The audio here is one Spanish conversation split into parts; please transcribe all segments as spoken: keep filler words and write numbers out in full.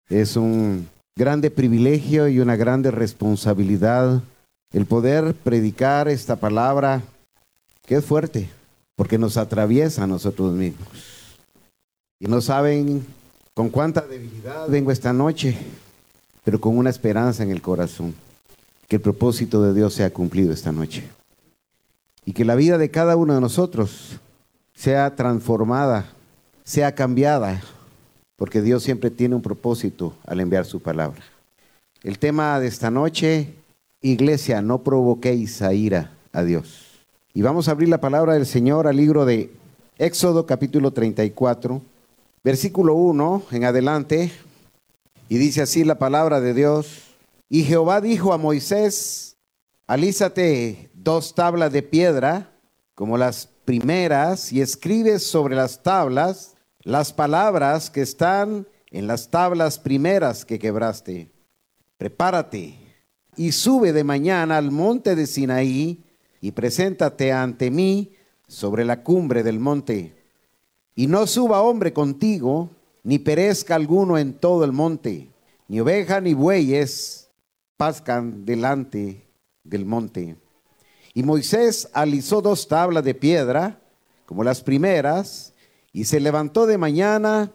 Es un grande privilegio y una grande responsabilidad el poder predicar esta palabra que es fuerte, porque nos atraviesa a nosotros mismos. Y no saben con cuánta debilidad vengo esta noche, pero con una esperanza en el corazón, que el propósito de Dios sea cumplido esta noche. Y que la vida de cada uno de nosotros sea transformada, sea cambiada, porque Dios siempre tiene un propósito al enviar su palabra. El tema de esta noche: iglesia, no provoquéis a ira a Dios. Y vamos a abrir la palabra del Señor al libro de Éxodo capítulo treinta y cuatro, versículo uno en adelante, y dice así la palabra de Dios: Y Jehová dijo a Moisés: alízate dos tablas de piedra como las primeras, y escribes sobre las tablas las palabras que están en las tablas primeras que quebraste. Prepárate y sube de mañana al monte de Sinaí y preséntate ante mí sobre la cumbre del monte. Y no suba hombre contigo, ni perezca alguno en todo el monte, ni oveja ni bueyes pascan delante del monte. Y Moisés alisó dos tablas de piedra, como las primeras, y se levantó de mañana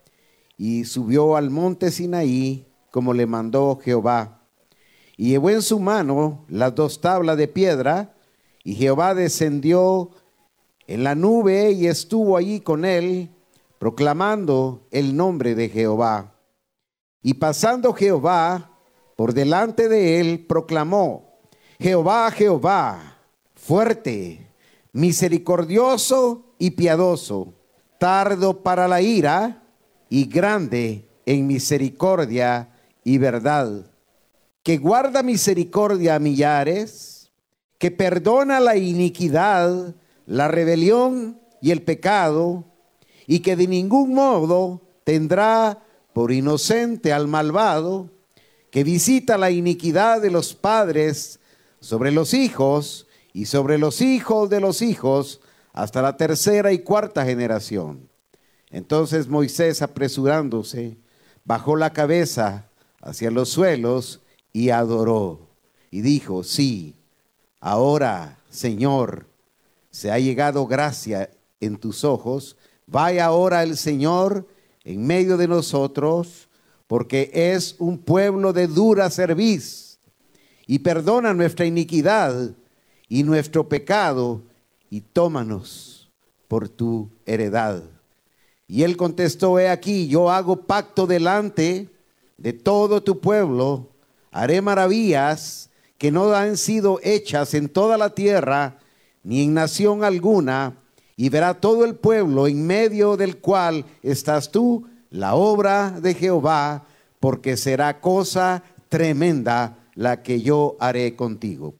y subió al monte Sinaí, como le mandó Jehová. Y llevó en su mano las dos tablas de piedra, y Jehová descendió en la nube y estuvo allí con él, proclamando el nombre de Jehová. Y pasando Jehová por delante de él, proclamó: Jehová, Jehová, fuerte, misericordioso y piadoso, tardo para la ira y grande en misericordia y verdad, que guarda misericordia a millares, que perdona la iniquidad, la rebelión y el pecado, y que de ningún modo tendrá por inocente al malvado, que visita la iniquidad de los padres sobre los hijos y sobre los hijos de los hijos hasta la tercera y cuarta generación. Entonces Moisés, apresurándose, bajó la cabeza hacia los suelos y adoró. Y dijo: sí, ahora, Señor, se ha llegado gracia en tus ojos. Vaya ahora el Señor en medio de nosotros, porque es un pueblo de dura cerviz, y perdona nuestra iniquidad y nuestro pecado, y tómanos por tu heredad. Y él contestó: he aquí, yo hago pacto delante de todo tu pueblo, haré maravillas que no han sido hechas en toda la tierra, ni en nación alguna, y verá todo el pueblo en medio del cual estás tú la obra de Jehová, porque será cosa tremenda la que yo haré contigo.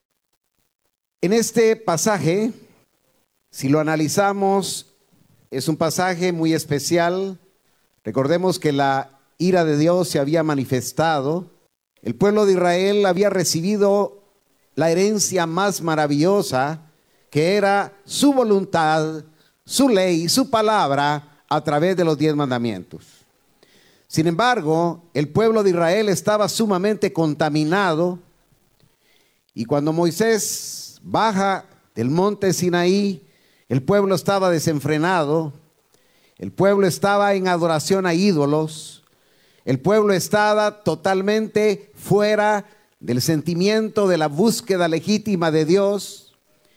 En este pasaje, si lo analizamos, es un pasaje muy especial. Recordemos que la ira de Dios se había manifestado. El pueblo de Israel había recibido la herencia más maravillosa, que era su voluntad, su ley, su palabra, a través de los diez mandamientos. Sin embargo, el pueblo de Israel estaba sumamente contaminado, y cuando Moisés baja del monte Sinaí, el pueblo estaba desenfrenado, el pueblo estaba en adoración a ídolos, el pueblo estaba totalmente fuera del sentimiento de la búsqueda legítima de Dios.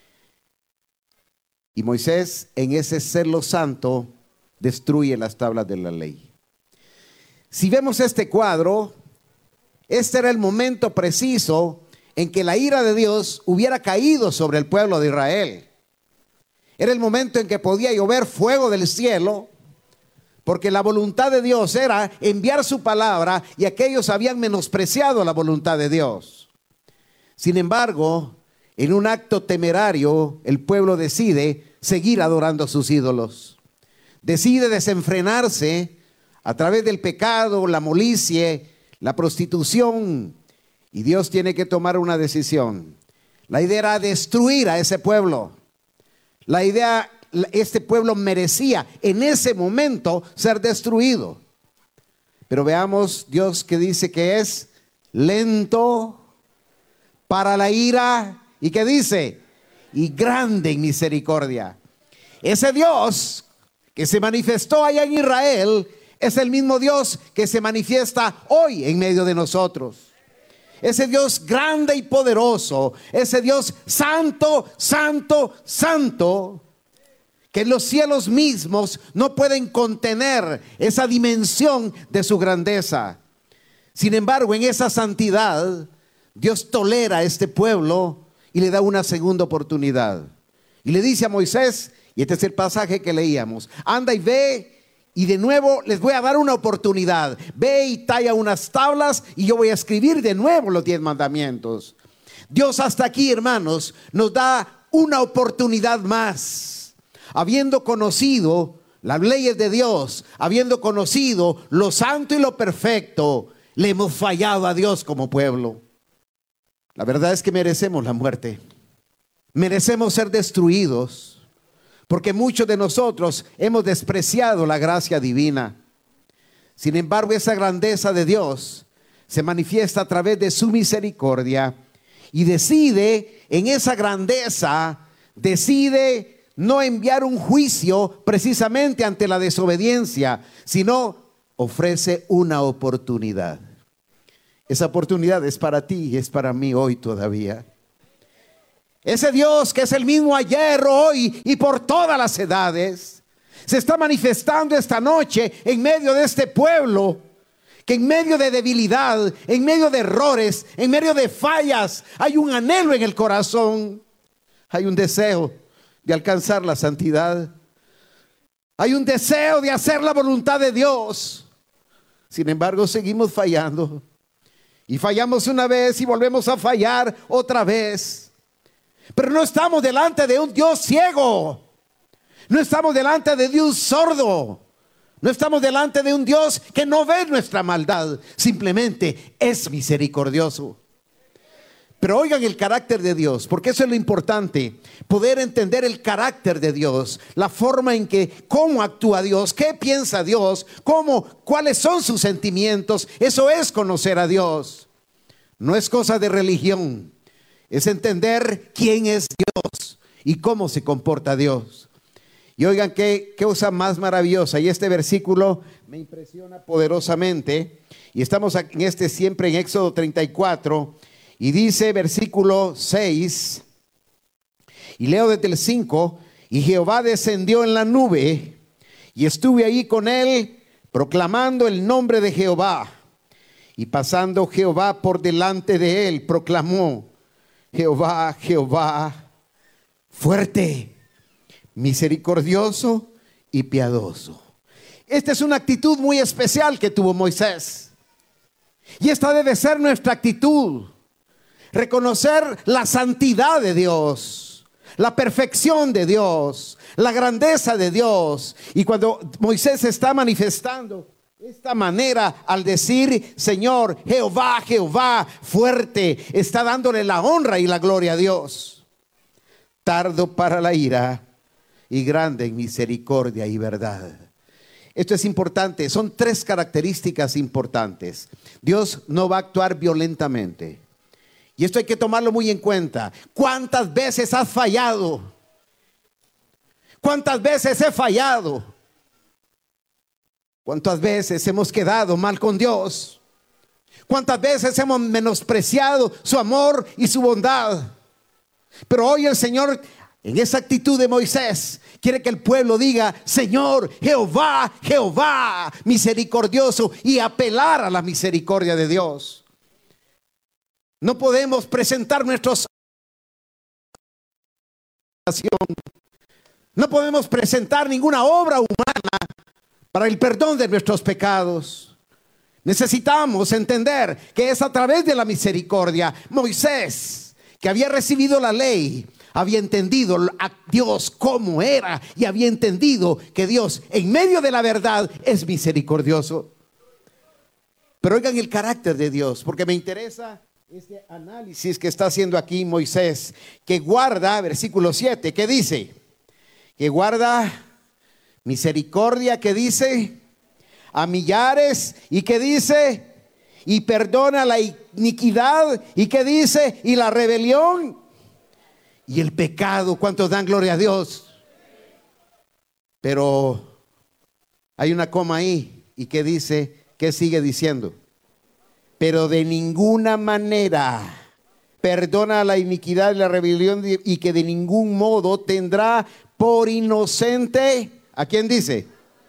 Y Moisés, en ese celo santo, destruye las tablas de la ley. Si vemos este cuadro, este era el momento preciso en que la ira de Dios hubiera caído sobre el pueblo de Israel. Era el momento en que podía llover fuego del cielo, porque la voluntad de Dios era enviar su palabra, y aquellos habían menospreciado la voluntad de Dios. Sin embargo, en un acto temerario, el pueblo decide seguir adorando a sus ídolos. Decide desenfrenarse a través del pecado, la molicie, la prostitución, y Dios tiene que tomar una decisión. La idea era destruir a ese pueblo. La idea, este pueblo merecía en ese momento ser destruido. Pero veamos Dios que dice que es lento para la ira y que dice, y grande en misericordia. Ese Dios que se manifestó allá en Israel es el mismo Dios que se manifiesta hoy en medio de nosotros. Ese Dios grande y poderoso, ese Dios santo, santo, santo, que los cielos mismos no pueden contener esa dimensión de su grandeza. Sin embargo, en esa santidad, Dios tolera a este pueblo y le da una segunda oportunidad. Y le dice a Moisés, y este es el pasaje que leíamos, anda y ve, y de nuevo les voy a dar una oportunidad. Ve y talla unas tablas y yo voy a escribir de nuevo los diez mandamientos. Dios hasta aquí, hermanos, nos da una oportunidad más. Habiendo conocido las leyes de Dios, habiendo conocido lo santo y lo perfecto, le hemos fallado a Dios como pueblo. La verdad es que merecemos la muerte. Merecemos ser destruidos. Porque muchos de nosotros hemos despreciado la gracia divina. Sin embargo, esa grandeza de Dios se manifiesta a través de su misericordia y decide en esa grandeza, decide no enviar un juicio precisamente ante la desobediencia, sino ofrece una oportunidad. Esa oportunidad es para ti y es para mí hoy todavía. Ese Dios que es el mismo ayer, hoy y por todas las edades, se está manifestando esta noche en medio de este pueblo, que en medio de debilidad, en medio de errores, en medio de fallas, hay un anhelo en el corazón, hay un deseo de alcanzar la santidad, hay un deseo de hacer la voluntad de Dios. Sin embargo, seguimos fallando, y fallamos una vez y volvemos a fallar otra vez. Pero no estamos delante de un Dios ciego. No estamos delante de Dios sordo. No estamos delante de un Dios que no ve nuestra maldad. Simplemente es misericordioso. Pero oigan el carácter de Dios, porque eso es lo importante. Poder entender el carácter de Dios. La forma en que, cómo actúa Dios, qué piensa Dios, cómo, cuáles son sus sentimientos. Eso es conocer a Dios. No es cosa de religión. Es entender quién es Dios y cómo se comporta Dios. Y oigan qué, qué cosa más maravillosa. Y este versículo me impresiona poderosamente. Y estamos en este siempre en Éxodo treinta y cuatro. Y dice versículo seis. Y leo desde el cinco. Y Jehová descendió en la nube. Y estuve ahí con él proclamando el nombre de Jehová. Y pasando Jehová por delante de él, proclamó: Jehová, Jehová, fuerte, misericordioso y piadoso. Esta es una actitud muy especial que tuvo Moisés. Y esta debe ser nuestra actitud. Reconocer la santidad de Dios, la perfección de Dios, la grandeza de Dios. Y cuando Moisés está manifestando esta manera al decir: Señor, Jehová, Jehová, fuerte, está dándole la honra y la gloria a Dios. Tardo para la ira y grande en misericordia y verdad. Esto es importante, son tres características importantes. Dios no va a actuar violentamente. Y esto hay que tomarlo muy en cuenta. ¿Cuántas veces has fallado? ¿Cuántas veces he fallado? ¿Cuántas veces hemos quedado mal con Dios? ¿Cuántas veces hemos menospreciado su amor y su bondad? Pero hoy el Señor, en esa actitud de Moisés, quiere que el pueblo diga: Señor, Jehová, Jehová, misericordioso, y apelar a la misericordia de Dios. No podemos presentar nuestros no podemos presentar ninguna obra humana para el perdón de nuestros pecados. Necesitamos entender que es a través de la misericordia. Moisés, que había recibido la ley, había entendido a Dios cómo era y había entendido que Dios, en medio de la verdad, es misericordioso. Pero oigan el carácter de Dios, porque me interesa este análisis que está haciendo aquí Moisés, que guarda, versículo siete, ¿qué dice? Que guarda misericordia, que dice, a millares. ¿Y qué dice? Y perdona la iniquidad. ¿Y qué dice? Y la rebelión y el pecado. ¿Cuántos dan gloria a Dios? Pero hay una coma ahí. ¿Y qué dice? ¿Qué sigue diciendo? Pero de ninguna manera perdona la iniquidad y la rebelión, y que de ningún modo tendrá por inocente. ¿A quién dice?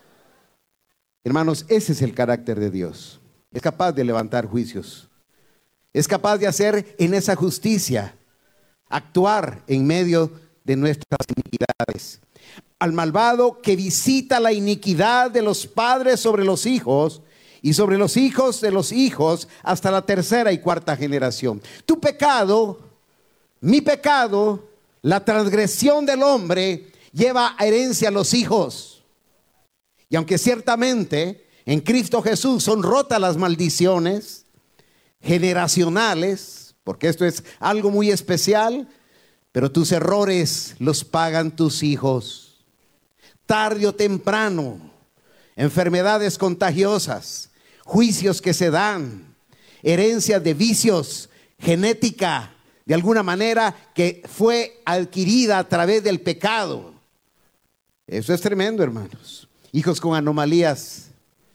Hermanos, ese es el carácter de Dios. Es capaz de levantar juicios. Es capaz de hacer en esa justicia, actuar en medio de nuestras iniquidades. Al malvado que visita la iniquidad de los padres sobre los hijos, y sobre los hijos de los hijos hasta la tercera y cuarta generación. Tu pecado, mi pecado, la transgresión del hombre lleva a herencia a los hijos. Y aunque ciertamente en Cristo Jesús son rotas las maldiciones generacionales, porque esto es algo muy especial, pero tus errores los pagan tus hijos. Tarde o temprano, enfermedades contagiosas, juicios que se dan, herencias de vicios, genética, de alguna manera que fue adquirida a través del pecado. Eso es tremendo, hermanos. Hijos con anomalías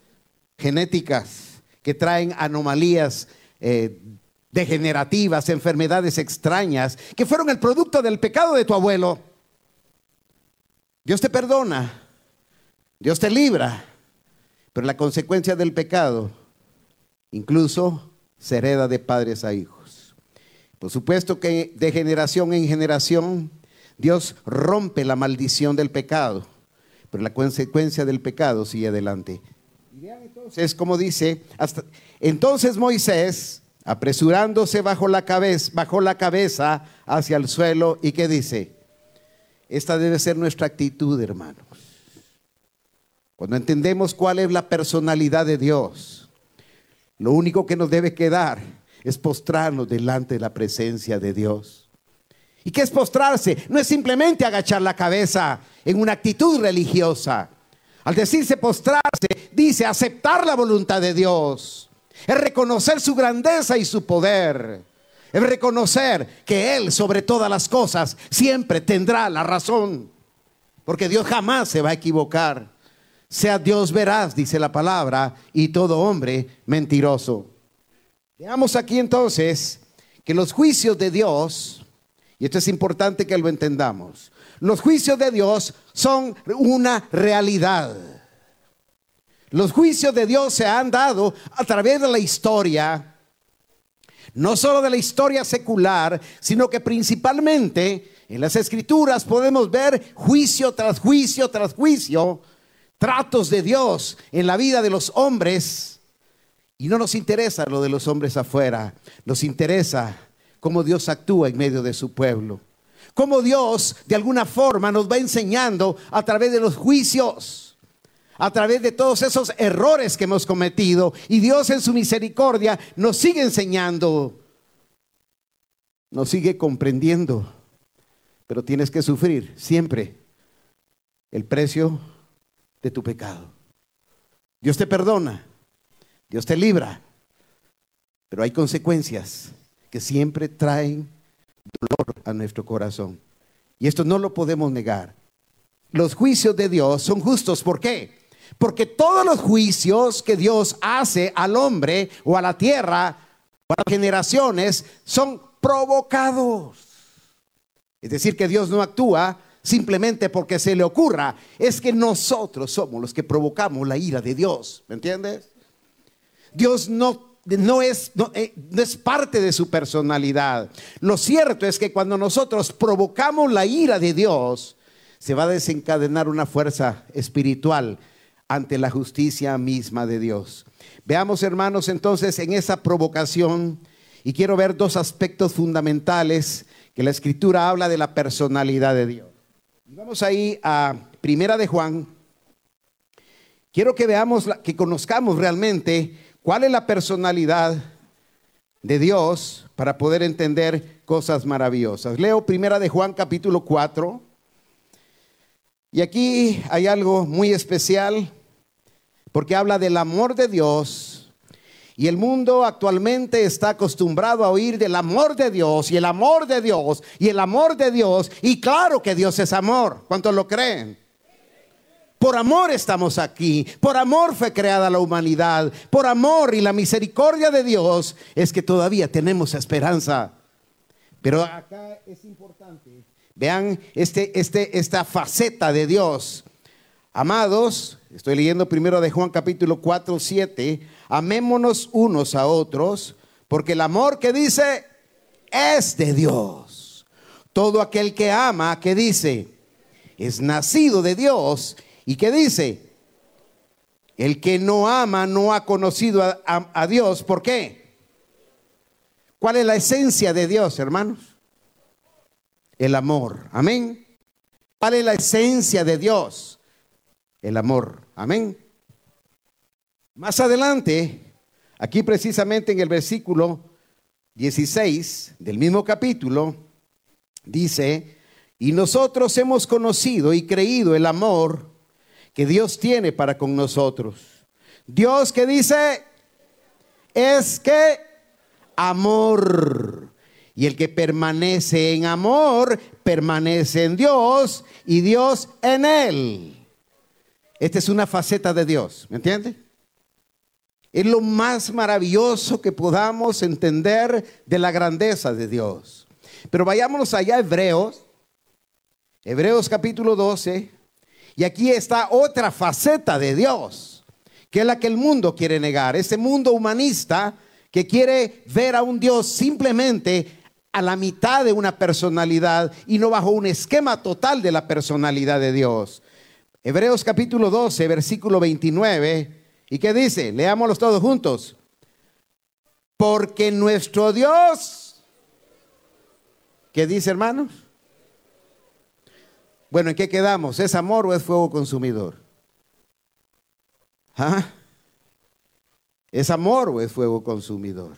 genéticas, que traen anomalías eh, degenerativas, enfermedades extrañas, que fueron el producto del pecado de tu abuelo. Dios te perdona, Dios te libra, pero la consecuencia del pecado incluso se hereda de padres a hijos. Por supuesto que de generación en generación Dios rompe la maldición del pecado, pero la consecuencia del pecado sigue adelante. Y vean entonces como dice, hasta entonces Moisés, apresurándose, bajó la cabeza, bajó la cabeza hacia el suelo. ¿Y qué dice? Esta debe ser nuestra actitud, hermanos. Cuando entendemos cuál es la personalidad de Dios, lo único que nos debe quedar es postrarnos delante de la presencia de Dios. ¿Y qué es postrarse? No es simplemente agachar la cabeza en una actitud religiosa. Al decirse postrarse, dice aceptar la voluntad de Dios. Es reconocer su grandeza y su poder. Es reconocer que Él, sobre todas las cosas, siempre tendrá la razón. Porque Dios jamás se va a equivocar. Sea Dios veraz, dice la palabra, y todo hombre mentiroso. Veamos aquí entonces que los juicios de Dios, y esto es importante que lo entendamos, los juicios de Dios son una realidad. Los juicios de Dios se han dado a través de la historia, no solo de la historia secular, sino que principalmente en las Escrituras podemos ver juicio tras juicio tras juicio, tratos de Dios en la vida de los hombres. Y no nos interesa lo de los hombres afuera, nos interesa cómo Dios actúa en medio de su pueblo, cómo Dios de alguna forma nos va enseñando a través de los juicios, a través de todos esos errores que hemos cometido, y Dios en su misericordia nos sigue enseñando, nos sigue comprendiendo. Pero tienes que sufrir siempre el precio de tu pecado. Dios te perdona, Dios te libra, pero hay consecuencias que siempre traen dolor a nuestro corazón, y esto no lo podemos negar. Los juicios de Dios son justos. ¿Por qué? Porque todos los juicios que Dios hace al hombre o a la tierra o a las generaciones son provocados. Es decir, que Dios no actúa simplemente porque se le ocurra, es que nosotros somos los que provocamos la ira de Dios. ¿Me entiendes? Dios no, no, es, no, eh, no es parte de su personalidad. Lo cierto es que cuando nosotros provocamos la ira de Dios, se va a desencadenar una fuerza espiritual ante la justicia misma de Dios. Veamos, hermanos, entonces en esa provocación, y quiero ver dos aspectos fundamentales que la Escritura habla de la personalidad de Dios. Vamos ahí a Primera de Juan. Quiero que veamos, que conozcamos realmente cuál es la personalidad de Dios para poder entender cosas maravillosas. Leo Primera de Juan capítulo cuatro. Y aquí hay algo muy especial. porque habla del amor de Dios. Y el mundo actualmente está acostumbrado a oír del amor de Dios y el amor de Dios y el amor de Dios. Y claro que Dios es amor. ¿Cuántos lo creen? Por amor estamos aquí. Por amor fue creada la humanidad. Por amor y la misericordia de Dios es que todavía tenemos esperanza. Pero acá es importante. Vean este, este, esta faceta de Dios. Amados, estoy leyendo primero de Juan capítulo cuatro, siete. Amémonos unos a otros, porque el amor que dice es de Dios. Todo aquel que ama, que dice, es nacido de Dios. Y que dice, el que no ama no ha conocido a, a, a Dios. ¿Por qué? ¿Cuál es la esencia de Dios, hermanos? El amor. Amén. ¿Cuál es la esencia de Dios? El amor. Amén. Más adelante, aquí precisamente en el versículo dieciséis del mismo capítulo, dice, y nosotros hemos conocido y creído el amor que Dios tiene para con nosotros. Dios, que dice, es que amor. Y el que permanece en amor, permanece en Dios y Dios en él. Esta es una faceta de Dios, ¿me entiende? Es lo más maravilloso que podamos entender de la grandeza de Dios. Pero vayámonos allá a Hebreos, Hebreos capítulo doce, y aquí está otra faceta de Dios, que es la que el mundo quiere negar. Ese mundo humanista que quiere ver a un Dios simplemente a la mitad de una personalidad y no bajo un esquema total de la personalidad de Dios. Hebreos capítulo doce, versículo veintinueve. ¿Y qué dice? Leámoslos todos juntos. Porque nuestro Dios, ¿qué dice, hermanos? Bueno, ¿en qué quedamos? ¿Es amor o es fuego consumidor? ¿Ah? ¿Es amor o es fuego consumidor?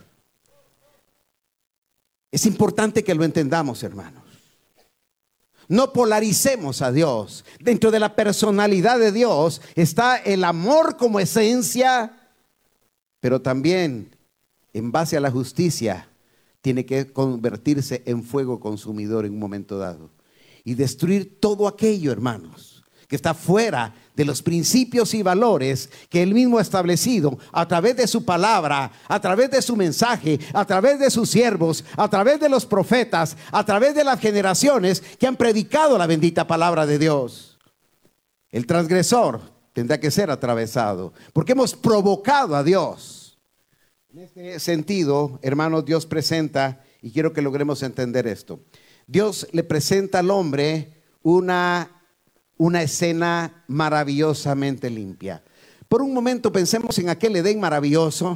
Es importante que lo entendamos, hermanos. No polaricemos a Dios. Dentro de la personalidad de Dios está el amor como esencia, pero también en base a la justicia tiene que convertirse en fuego consumidor en un momento dado y destruir todo aquello, hermanos, que está fuera de los principios y valores que Él mismo ha establecido a través de su palabra, a través de su mensaje, a través de sus siervos, a través de los profetas, a través de las generaciones que han predicado la bendita palabra de Dios. El transgresor tendrá que ser atravesado, porque hemos provocado a Dios. En este sentido, hermanos, Dios presenta, y quiero que logremos entender esto, Dios le presenta al hombre una Una escena maravillosamente limpia. Por un momento pensemos en aquel Edén maravilloso.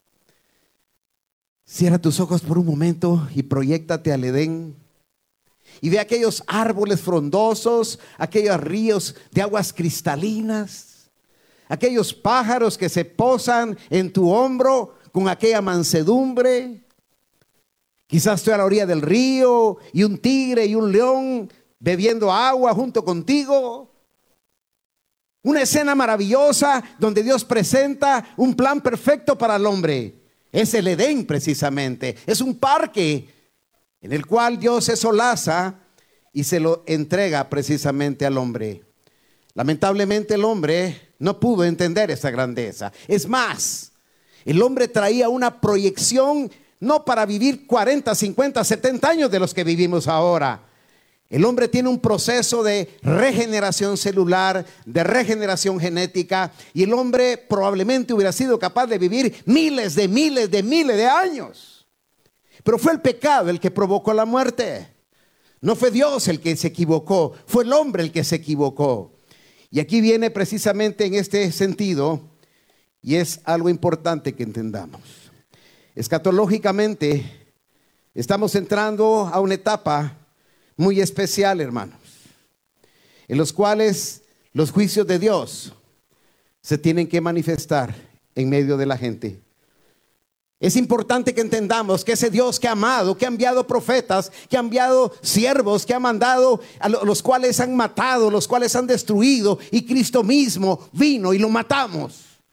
Cierra tus ojos por un momento y proyéctate al Edén. Y ve aquellos árboles frondosos, aquellos ríos de aguas cristalinas, aquellos pájaros que se posan en tu hombro con aquella mansedumbre. Quizás estoy a la orilla del río y un tigre y un león bebiendo agua junto contigo. Una escena maravillosa donde Dios presenta un plan perfecto para el hombre. Es el Edén precisamente. Es un parque en el cual Dios se solaza y se lo entrega precisamente al hombre. Lamentablemente el hombre no pudo entender esa grandeza. Es más, el hombre traía una proyección no para vivir cuarenta, cincuenta, setenta años de los que vivimos ahora. El hombre tiene un proceso de regeneración celular, de regeneración genética, y el hombre probablemente hubiera sido capaz de vivir miles de miles de miles de años. Pero fue el pecado el que provocó la muerte. No fue Dios el que se equivocó, fue el hombre el que se equivocó. Y aquí viene precisamente en este sentido, y es algo importante que entendamos. Escatológicamente, estamos entrando a una etapa muy especial, hermanos, en los cuales los juicios de Dios se tienen que manifestar en medio de la gente. Es importante que entendamos que ese Dios que ha amado, que ha enviado profetas, que ha enviado siervos, que ha mandado a los cuales han matado, los cuales han destruido, y Cristo mismo vino y lo matamos.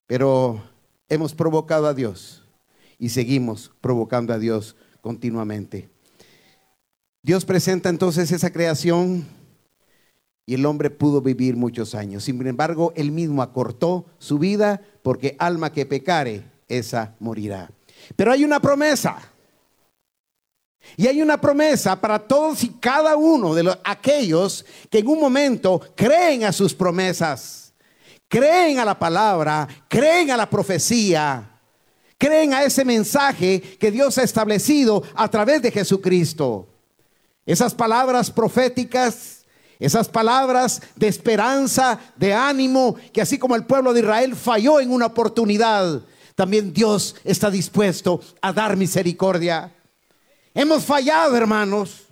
Pero hemos provocado a Dios y seguimos provocando a Dios continuamente. Dios presenta entonces esa creación y el hombre pudo vivir muchos años. Sin embargo, él mismo acortó su vida, porque alma que pecare, esa morirá. Pero hay una promesa. Y hay una promesa para todos y cada uno de los, aquellos que en un momento creen a sus promesas, creen a la palabra, creen a la profecía, creen a ese mensaje que Dios ha establecido a través de Jesucristo. Esas palabras proféticas, esas palabras de esperanza, de ánimo, que así como el pueblo de Israel falló en una oportunidad, también Dios está dispuesto a dar misericordia. Hemos fallado, hermanos.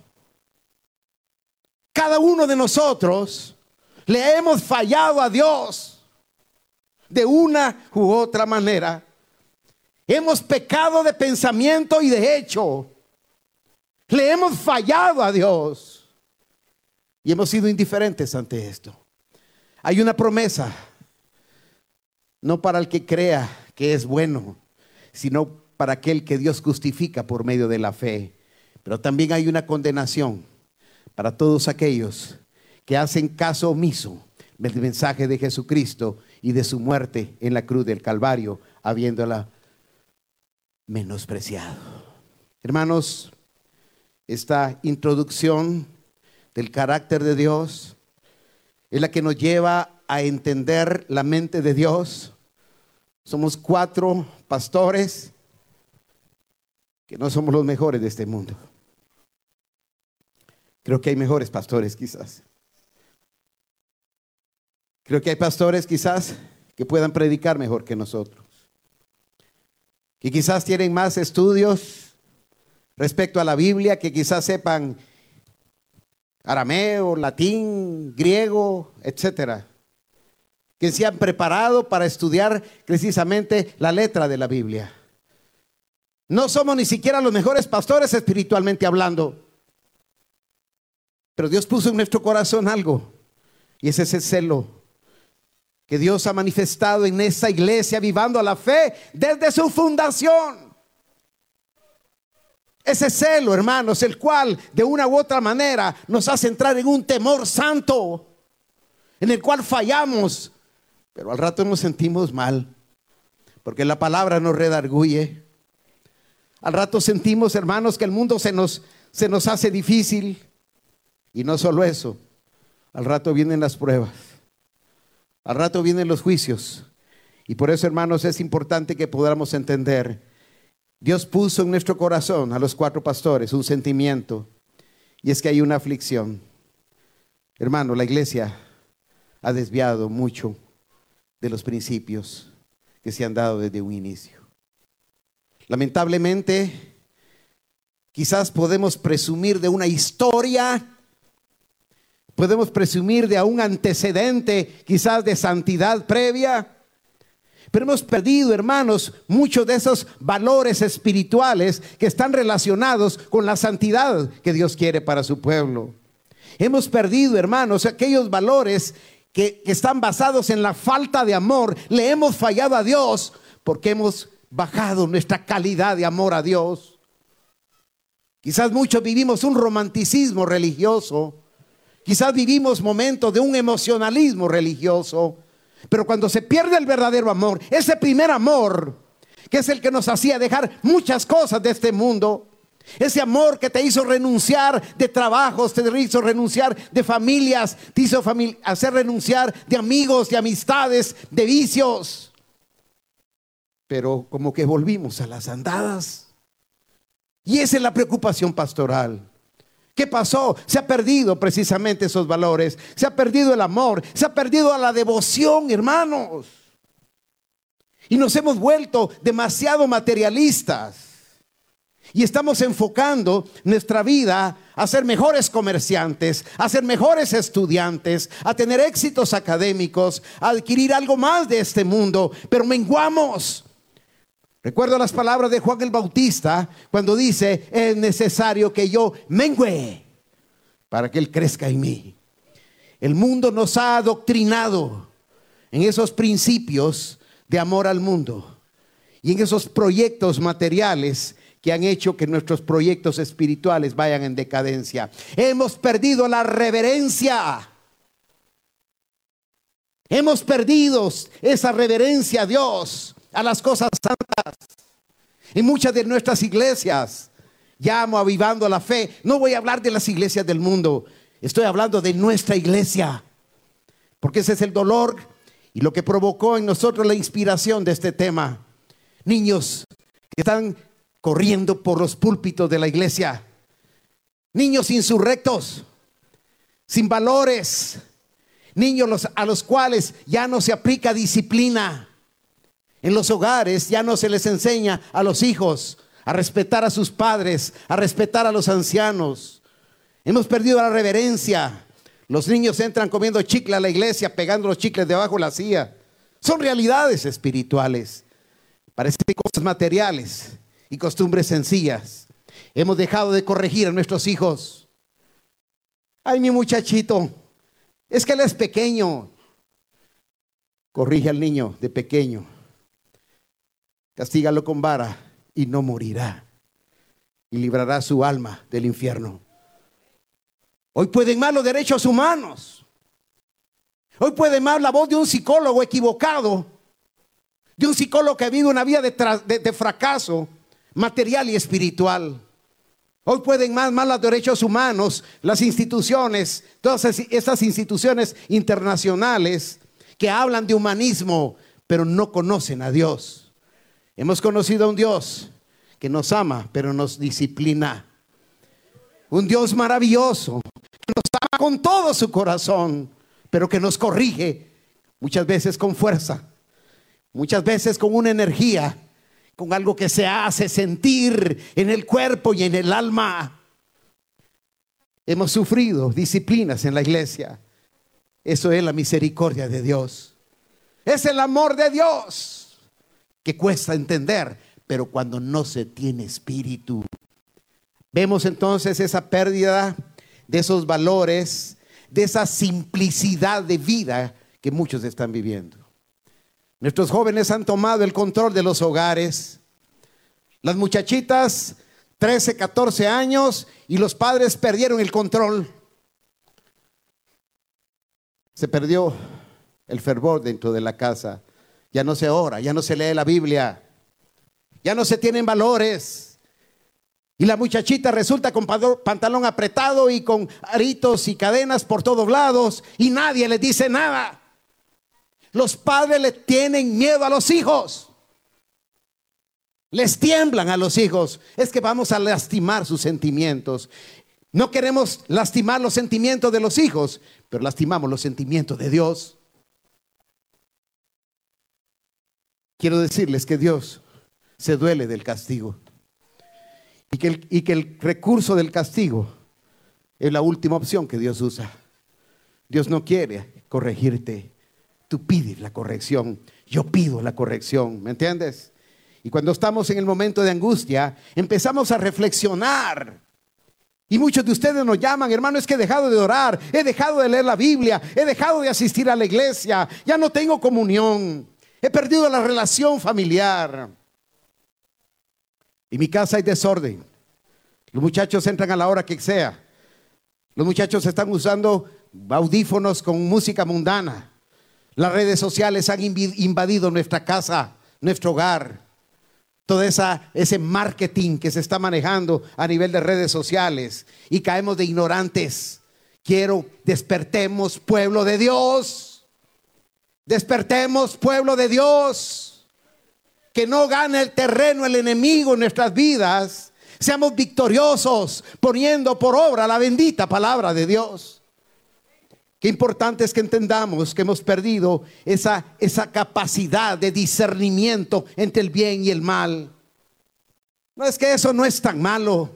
Cada uno de nosotros le hemos fallado a Dios de una u otra manera. Hemos pecado de pensamiento y de hecho. Le hemos fallado a Dios y hemos sido indiferentes ante esto. Hay una promesa, no para el que crea que es bueno, sino para aquel que Dios justifica por medio de la fe. Pero también hay una condenación para todos aquellos que hacen caso omiso del mensaje de Jesucristo y de su muerte en la cruz del Calvario, habiéndola menospreciado. Hermanos, esta introducción del carácter de Dios es la que nos lleva a entender la mente de Dios. Somos cuatro pastores que no somos los mejores de este mundo. Creo que hay mejores pastores quizás. Creo que hay pastores quizás que puedan predicar mejor que nosotros, que quizás tienen más estudios respecto a la Biblia, que quizás sepan arameo, latín, griego, etcétera, que se han preparado para estudiar precisamente la letra de la Biblia. No somos ni siquiera los mejores pastores espiritualmente hablando, pero Dios puso en nuestro corazón algo, y es ese celo que Dios ha manifestado en esa iglesia, avivando la fe desde su fundación. Ese celo, hermanos, el cual de una u otra manera nos hace entrar en un temor santo, en el cual fallamos, pero al rato nos sentimos mal, porque la palabra nos redarguye. Al rato sentimos, hermanos, que el mundo se nos, se nos hace difícil. Y no solo eso, al rato vienen las pruebas, al rato vienen los juicios. Y por eso, hermanos, es importante que podamos entender: Dios puso en nuestro corazón, a los cuatro pastores, un sentimiento, y es que hay una aflicción. Hermano, la iglesia ha desviado mucho de los principios que se han dado desde un inicio. Lamentablemente, quizás podemos presumir de una historia, podemos presumir de un antecedente quizás de santidad previa, pero hemos perdido, hermanos, muchos de esos valores espirituales que están relacionados con la santidad que Dios quiere para su pueblo. Hemos perdido, hermanos, aquellos valores que, que están basados en la falta de amor. Le hemos fallado a Dios porque hemos bajado nuestra calidad de amor a Dios. Quizás muchos vivimos un romanticismo religioso, quizás vivimos momentos de un emocionalismo religioso. Pero cuando se pierde el verdadero amor, ese primer amor, que es el que nos hacía dejar muchas cosas de este mundo, ese amor que te hizo renunciar de trabajos, te hizo renunciar de familias, te hizo famili- hacer renunciar de amigos, de amistades, de vicios. Pero como que volvimos a las andadas. Y esa es la preocupación pastoral. ¿Qué pasó? Se ha perdido precisamente esos valores. Se ha perdido el amor. Se ha perdido la devoción, hermanos. Y nos hemos vuelto demasiado materialistas. Y estamos enfocando nuestra vida a ser mejores comerciantes, a ser mejores estudiantes, a tener éxitos académicos, a adquirir algo más de este mundo. Pero menguamos. Recuerdo las palabras de Juan el Bautista cuando dice: es necesario que yo mengüe para que Él crezca en mí. El mundo nos ha adoctrinado en esos principios de amor al mundo y en esos proyectos materiales que han hecho que nuestros proyectos espirituales vayan en decadencia. Hemos perdido la reverencia. Hemos perdido esa reverencia a Dios, a las cosas santas. En muchas de nuestras iglesias, llamo avivando la fe. No voy a hablar de las iglesias del mundo, estoy hablando de nuestra iglesia, porque ese es el dolor y lo que provocó en nosotros la inspiración de este tema. Niños que están corriendo por los púlpitos de la iglesia, niños insurrectos, sin valores, niños los, a los cuales ya no se aplica disciplina. En los hogares ya no se les enseña a los hijos a respetar a sus padres, a respetar a los ancianos. Hemos perdido la reverencia. Los niños entran comiendo chicle a la iglesia, pegando los chicles debajo de la silla. Son realidades espirituales. Parecen cosas materiales y costumbres sencillas. Hemos dejado de corregir a nuestros hijos. Ay, mi muchachito, es que él es pequeño. Corrige al niño de pequeño. Castígalo con vara y no morirá. Y librará su alma del infierno. Hoy pueden más los derechos humanos. Hoy puede más la voz de un psicólogo equivocado, de un psicólogo que ha vivido una vida de, de, de fracaso material y espiritual. Hoy pueden más, más los derechos humanos, las instituciones, todas esas instituciones internacionales que hablan de humanismo, pero no conocen a Dios. Hemos conocido a un Dios que nos ama, pero nos disciplina. Un Dios maravilloso, que nos ama con todo su corazón, pero que nos corrige muchas veces con fuerza, muchas veces con una energía, con algo que se hace sentir en el cuerpo y en el alma. Hemos sufrido disciplinas en la iglesia. Eso es la misericordia de Dios. Es el amor de Dios que cuesta entender, pero cuando no se tiene espíritu. Vemos entonces esa pérdida de esos valores, de esa simplicidad de vida que muchos están viviendo. Nuestros jóvenes han tomado el control de los hogares. Las muchachitas, trece, catorce años, y los padres perdieron el control. Se perdió el fervor dentro de la casa. Ya no se ora, ya no se lee la Biblia, ya no se tienen valores. Y la muchachita resulta con pantalón apretado y con aritos y cadenas por todos lados, y nadie les dice nada. Los padres le tienen miedo a los hijos. Les tiemblan a los hijos. Es que vamos a lastimar sus sentimientos. No queremos lastimar los sentimientos de los hijos, pero lastimamos los sentimientos de Dios. Quiero decirles que Dios se duele del castigo. Y que, el, y que el recurso del castigo es la última opción que Dios usa. Dios no quiere corregirte. Tú pides la corrección, yo pido la corrección, ¿me entiendes? Y cuando estamos en el momento de angustia, empezamos a reflexionar. Y muchos de ustedes nos llaman, hermano, es que he dejado de orar, he dejado de leer la Biblia, he dejado de asistir a la iglesia, ya no tengo comunión, he perdido la relación familiar. En mi casa hay desorden. Los muchachos entran a la hora que sea. Los muchachos están usando audífonos con música mundana. Las redes sociales han invadido nuestra casa, nuestro hogar. Todo esa, ese marketing que se está manejando a nivel de redes sociales. Y caemos de ignorantes. Quiero, despertemos, pueblo de Dios. Despertemos, pueblo de Dios. Que no gane el terreno el enemigo en nuestras vidas. Seamos victoriosos poniendo por obra la bendita palabra de Dios. Qué importante es que entendamos que hemos perdido esa, esa capacidad de discernimiento entre el bien y el mal. No es que eso no es tan malo.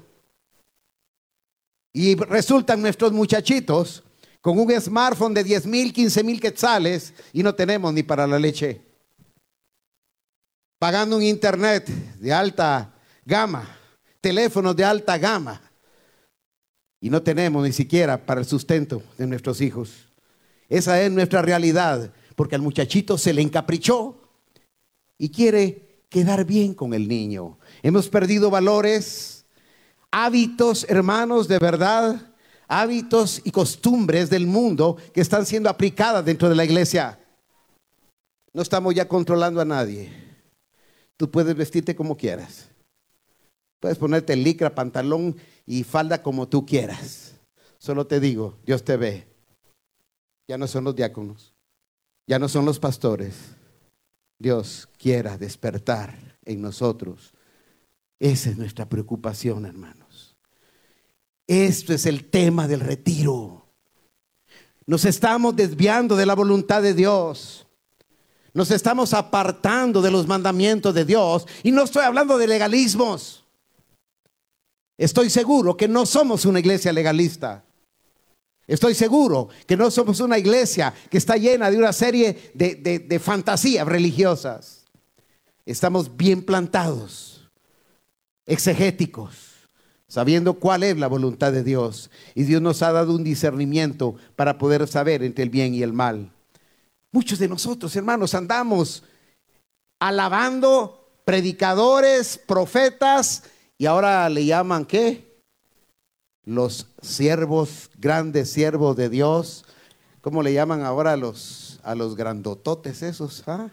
Y resultan nuestros muchachitos con un smartphone de diez mil, quince mil quetzales y no tenemos ni para la leche. Pagando un internet de alta gama, teléfonos de alta gama. Y no tenemos ni siquiera para el sustento de nuestros hijos. Esa es nuestra realidad, porque al muchachito se le encaprichó y quiere quedar bien con el niño. Hemos perdido valores, hábitos, hermanos, de verdad, hábitos y costumbres del mundo que están siendo aplicadas dentro de la iglesia. No estamos ya controlando a nadie. Tú puedes vestirte como quieras. Puedes ponerte licra, pantalón y falda como tú quieras. Solo te digo, Dios te ve. Ya no son los diáconos, ya no son los pastores. Dios quiera despertar en nosotros. Esa es nuestra preocupación, hermanos. Esto es el tema del retiro. Nos estamos desviando de la voluntad de Dios. Nos estamos apartando de los mandamientos de Dios. Y no estoy hablando de legalismos. Estoy seguro que no somos una iglesia legalista. Estoy seguro que no somos una iglesia que está llena de una serie de, de, de fantasías religiosas. Estamos bien plantados, exegéticos, sabiendo cuál es la voluntad de Dios. Y Dios nos ha dado un discernimiento para poder saber entre el bien y el mal. Muchos de nosotros, hermanos, andamos alabando predicadores, profetas, y ahora le llaman ¿qué? Los siervos, grandes siervos de Dios. ¿Cómo le llaman ahora a los, a los grandototes esos? ¿Ah?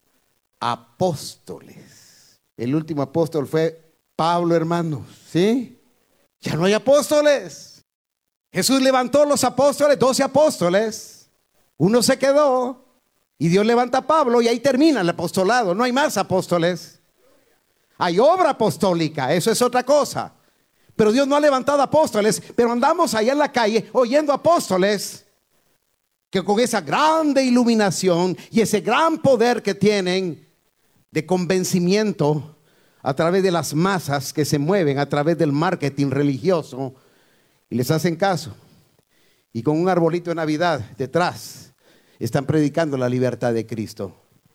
Apóstoles. El último apóstol fue Pablo, hermanos, ¿sí? Ya no hay apóstoles. Jesús levantó los apóstoles, doce apóstoles. Uno se quedó y Dios levanta a Pablo y ahí termina el apostolado. No hay más apóstoles. Hay obra apostólica, eso es otra cosa. Pero Dios no ha levantado apóstoles, pero andamos allá en la calle oyendo apóstoles que con esa grande iluminación y ese gran poder que tienen de convencimiento a través de las masas que se mueven a través del marketing religioso y les hacen caso. Y con un arbolito de Navidad detrás están predicando la libertad de Cristo.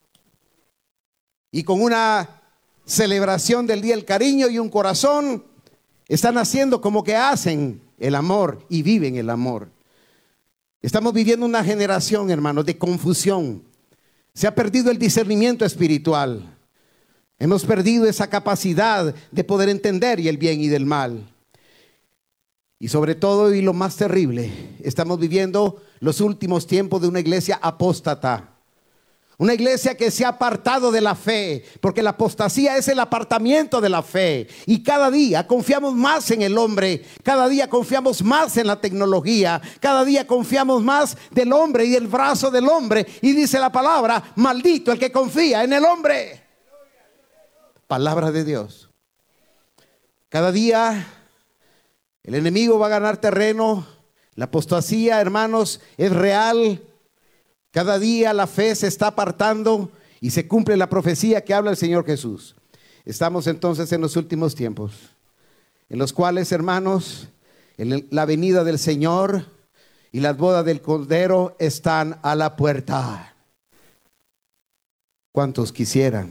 Y con una celebración del Día del Cariño y un corazón están haciendo como que hacen el amor y viven el amor. Estamos viviendo una generación, hermanos, de confusión. Se ha perdido el discernimiento espiritual. Hemos perdido esa capacidad de poder entender y el bien y del mal. Y sobre todo, y lo más terrible, estamos viviendo los últimos tiempos de una iglesia apóstata. Una iglesia que se ha apartado de la fe, porque la apostasía es el apartamiento de la fe. Y cada día confiamos más en el hombre, cada día confiamos más en la tecnología, cada día confiamos más del hombre y del brazo del hombre. Y dice la palabra, maldito el que confía en el hombre. Palabra de Dios. Cada día el enemigo va a ganar terreno. La apostasía, hermanos, es real. Cada día la fe se está apartando y se cumple la profecía que habla el Señor Jesús. Estamos entonces en los últimos tiempos, en los cuales, hermanos, en la venida del Señor y las bodas del Cordero están a la puerta. ¿Cuántos quisieran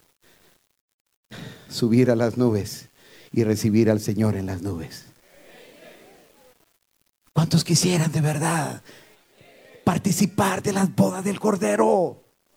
subir a las nubes y recibir al Señor en las nubes? ¿Cuántos quisieran de verdad participar de las bodas del Cordero?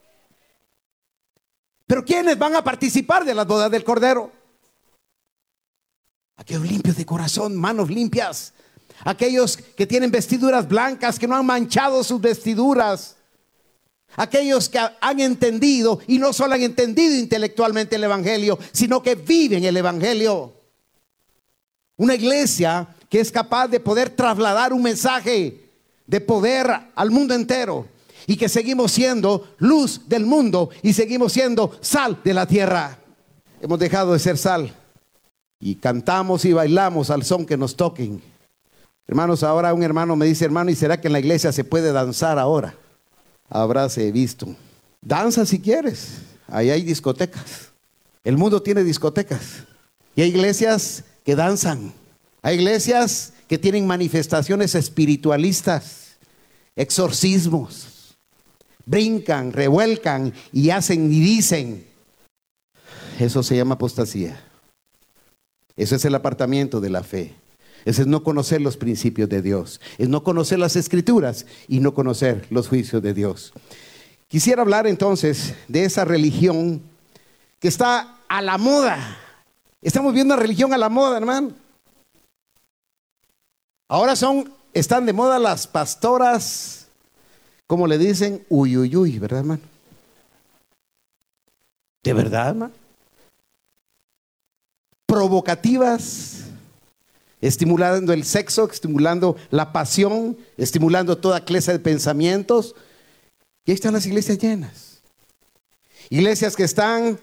Pero ¿quiénes van a participar de las bodas del Cordero? Aquellos limpios de corazón, manos limpias. Aquellos que tienen vestiduras blancas, que no han manchado sus vestiduras. Aquellos que han entendido, y no solo han entendido intelectualmente el evangelio, sino que viven el evangelio. Una iglesia que es capaz de poder trasladar un mensaje de poder al mundo entero, y que seguimos siendo luz del mundo y seguimos siendo sal de la tierra. Hemos dejado de ser sal y cantamos y bailamos al son que nos toquen. Hermanos, ahora un hermano me dice, hermano, ¿y será que en la iglesia se puede danzar ahora? Habráse visto. Danza si quieres, ahí hay discotecas. El mundo tiene discotecas y hay iglesias que danzan. Hay iglesias que tienen manifestaciones espiritualistas, exorcismos, brincan, revuelcan y hacen y dicen. Eso se llama apostasía. Eso es el apartamiento de la fe. Eso es no conocer los principios de Dios. Es no conocer las escrituras y no conocer los juicios de Dios. Quisiera hablar entonces de esa religión que está a la moda. Estamos viendo una religión a la moda, hermano. Ahora son, están de moda las pastoras, como le dicen, uy, uy, uy, ¿verdad, hermano? ¿De verdad, hermano? Provocativas, estimulando el sexo, estimulando la pasión, estimulando toda clase de pensamientos. Y ahí están las iglesias llenas. Iglesias que están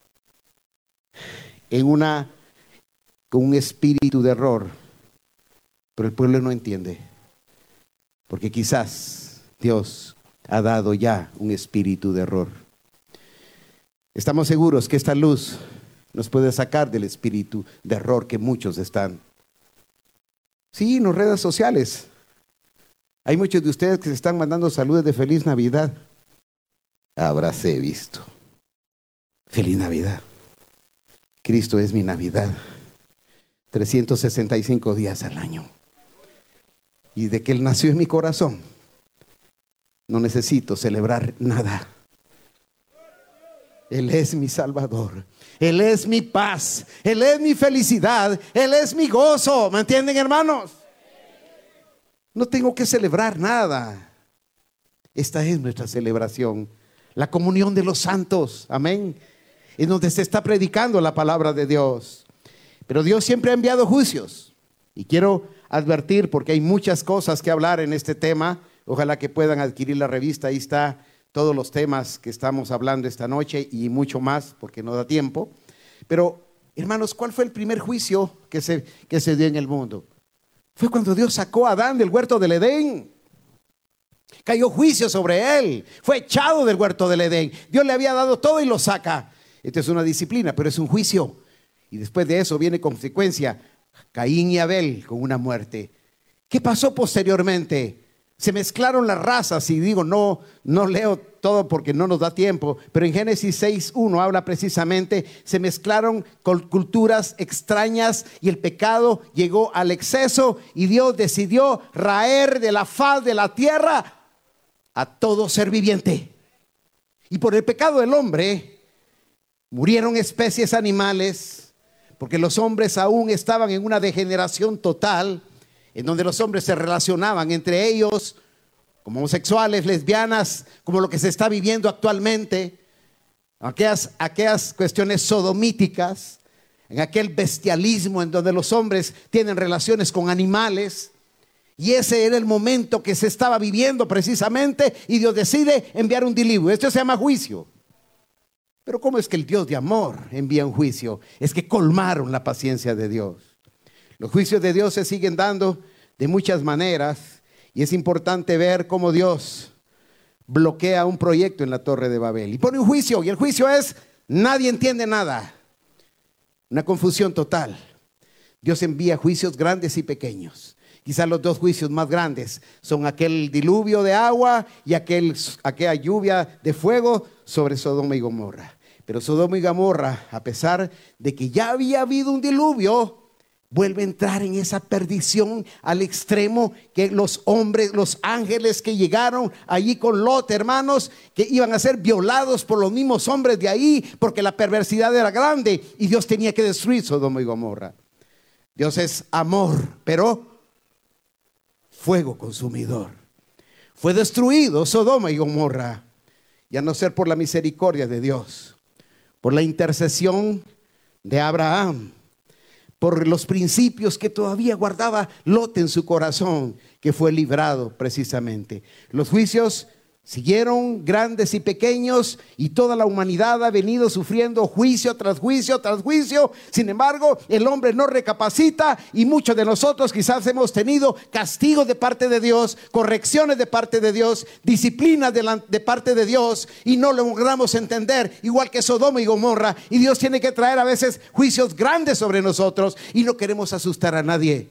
en una, con un espíritu de error, pero el pueblo no entiende, porque quizás Dios ha dado ya un espíritu de error. Estamos seguros que esta luz nos puede sacar del espíritu de error que muchos están. Sí, en las redes sociales hay muchos de ustedes que se están mandando saludos de feliz Navidad. Habráse visto. Feliz Navidad. Cristo es mi Navidad. trescientos sesenta y cinco días al año. Y de que Él nació en mi corazón, no necesito celebrar nada. Él es mi Salvador. Él es mi paz. Él es mi felicidad. Él es mi gozo. ¿Me entienden, hermanos? No tengo que celebrar nada. Esta es nuestra celebración. La comunión de los santos. Amén. En donde se está predicando la palabra de Dios. Pero Dios siempre ha enviado juicios. Y quiero advertir, porque hay muchas cosas que hablar en este tema. Ojalá que puedan adquirir la revista. Ahí está todos los temas que estamos hablando esta noche y mucho más, porque no da tiempo. Pero, hermanos, ¿cuál fue el primer juicio que se, que se dio en el mundo? Fue cuando Dios sacó a Adán del huerto del Edén. Cayó juicio sobre él. Fue echado del huerto del Edén. Dios le había dado todo y lo saca. Esta es una disciplina, pero es un juicio. Y después de eso viene consecuencia. Caín y Abel con una muerte. ¿Qué pasó posteriormente? Se mezclaron las razas, y digo, no, no leo todo porque no nos da tiempo, pero en Génesis seis uno habla precisamente, se mezclaron con culturas extrañas y el pecado llegó al exceso y Dios decidió raer de la faz de la tierra a todo ser viviente. Y por el pecado del hombre murieron especies animales, porque los hombres aún estaban en una degeneración total, en donde los hombres se relacionaban entre ellos como homosexuales, lesbianas, como lo que se está viviendo actualmente, aquellas, aquellas cuestiones sodomíticas, en aquel bestialismo en donde los hombres tienen relaciones con animales. Y ese era el momento que se estaba viviendo precisamente, y Dios decide enviar un diluvio. Esto se llama juicio. Pero ¿cómo es que el Dios de amor envía un juicio? Es que colmaron la paciencia de Dios. Los juicios de Dios se siguen dando de muchas maneras, y es importante ver cómo Dios bloquea un proyecto en la Torre de Babel y pone un juicio, y el juicio es: nadie entiende nada, una confusión total. Dios envía juicios grandes y pequeños. Quizás los dos juicios más grandes son aquel diluvio de agua y aquel, aquella lluvia de fuego sobre Sodoma y Gomorra. Pero Sodoma y Gomorra, a pesar de que ya había habido un diluvio, vuelve a entrar en esa perdición al extremo que los hombres, los ángeles que llegaron allí con Lot, hermanos, que iban a ser violados por los mismos hombres de ahí, porque la perversidad era grande y Dios tenía que destruir Sodoma y Gomorra. Dios es amor, pero fuego consumidor. Fue destruido Sodoma y Gomorra, y a no ser por la misericordia de Dios, por la intercesión de Abraham, por los principios que todavía guardaba Lot en su corazón, que fue librado precisamente. Los juicios siguieron, grandes y pequeños, y toda la humanidad ha venido sufriendo juicio tras juicio tras juicio. Sin embargo, el hombre no recapacita, y muchos de nosotros quizás hemos tenido castigos de parte de Dios, correcciones de parte de Dios, disciplinas de, la, de parte de Dios, y no lo logramos entender, igual que Sodoma y Gomorra. Y Dios tiene que traer a veces juicios grandes sobre nosotros, y no queremos asustar a nadie.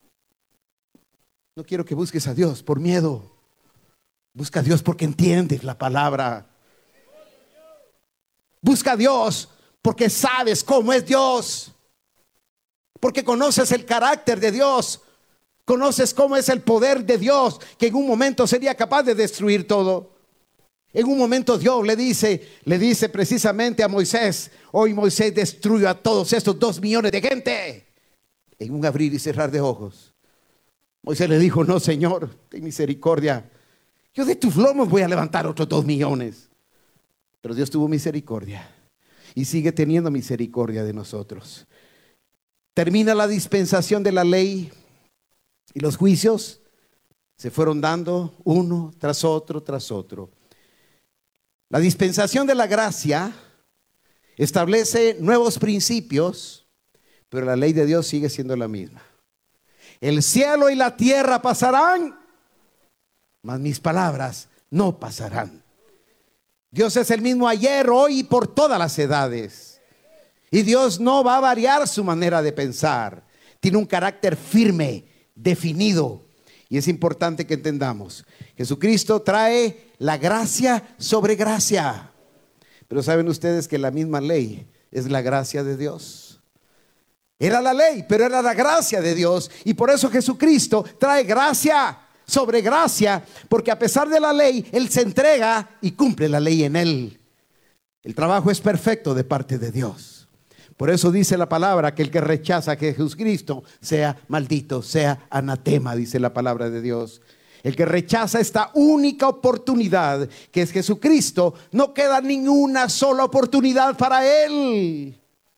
No quiero que busques a Dios por miedo. Busca a Dios porque entiendes la palabra. Busca a Dios porque sabes cómo es Dios, porque conoces el carácter de Dios, conoces cómo es el poder de Dios, que en un momento sería capaz de destruir todo. En un momento Dios le dice, le dice precisamente a Moisés: hoy Moisés destruyó a todos estos dos millones de gente. En un abrir y cerrar de ojos, Moisés le dijo: no, Señor, ten misericordia. Yo de tus lomos voy a levantar otros dos millones. Pero Dios tuvo misericordia y sigue teniendo misericordia de nosotros. Termina la dispensación de la ley y los juicios se fueron dando uno tras otro, tras otro. La dispensación de la gracia establece nuevos principios, pero la ley de Dios sigue siendo la misma. El cielo y la tierra pasarán, mas mis palabras no pasarán. Dios es el mismo ayer, hoy y por todas las edades. Y Dios no va a variar su manera de pensar. Tiene un carácter firme, definido. Y es importante que entendamos: Jesucristo trae la gracia sobre gracia. Pero saben ustedes que la misma ley es la gracia de Dios. Era la ley, pero era la gracia de Dios. Y por eso Jesucristo trae gracia sobre gracia, porque a pesar de la ley, Él se entrega y cumple la ley en Él. El trabajo es perfecto de parte de Dios. Por eso dice la palabra que el que rechaza a Jesucristo sea maldito, sea anatema, dice la palabra de Dios. El que rechaza esta única oportunidad que es Jesucristo, no queda ninguna sola oportunidad para él.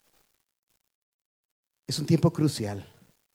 Es un tiempo crucial.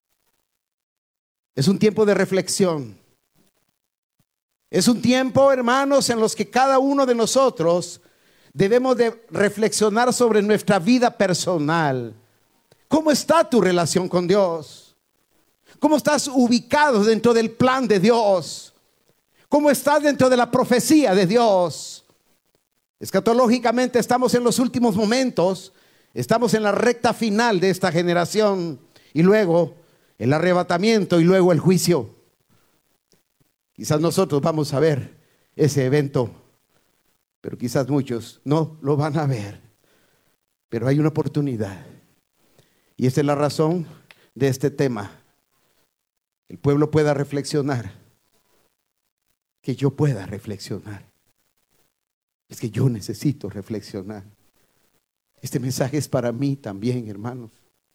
Es un tiempo de reflexión. Es un tiempo, hermanos, en los que cada uno de nosotros debemos de reflexionar sobre nuestra vida personal. ¿Cómo está tu relación con Dios? ¿Cómo estás ubicado dentro del plan de Dios? ¿Cómo estás dentro de la profecía de Dios? Escatológicamente estamos en los últimos momentos. Estamos en la recta final de esta generación. Y luego el arrebatamiento y luego el juicio. Quizás nosotros vamos a ver ese evento, pero quizás muchos no lo van a ver. Pero hay una oportunidad. Y esta es la razón de este tema. El pueblo pueda reflexionar. Que yo pueda reflexionar. Es que yo necesito reflexionar. Este mensaje es para mí también, hermanos.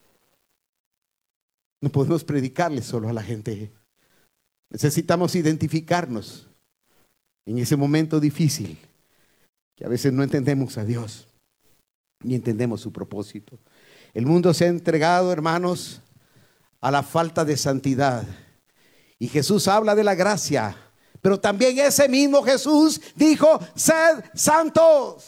No podemos predicarle solo a la gente. Necesitamos identificarnos en ese momento difícil que a veces no entendemos a Dios ni entendemos su propósito. El mundo se ha entregado, hermanos, a la falta de santidad. Y Jesús habla de la gracia, pero también ese mismo Jesús dijo: sed santos,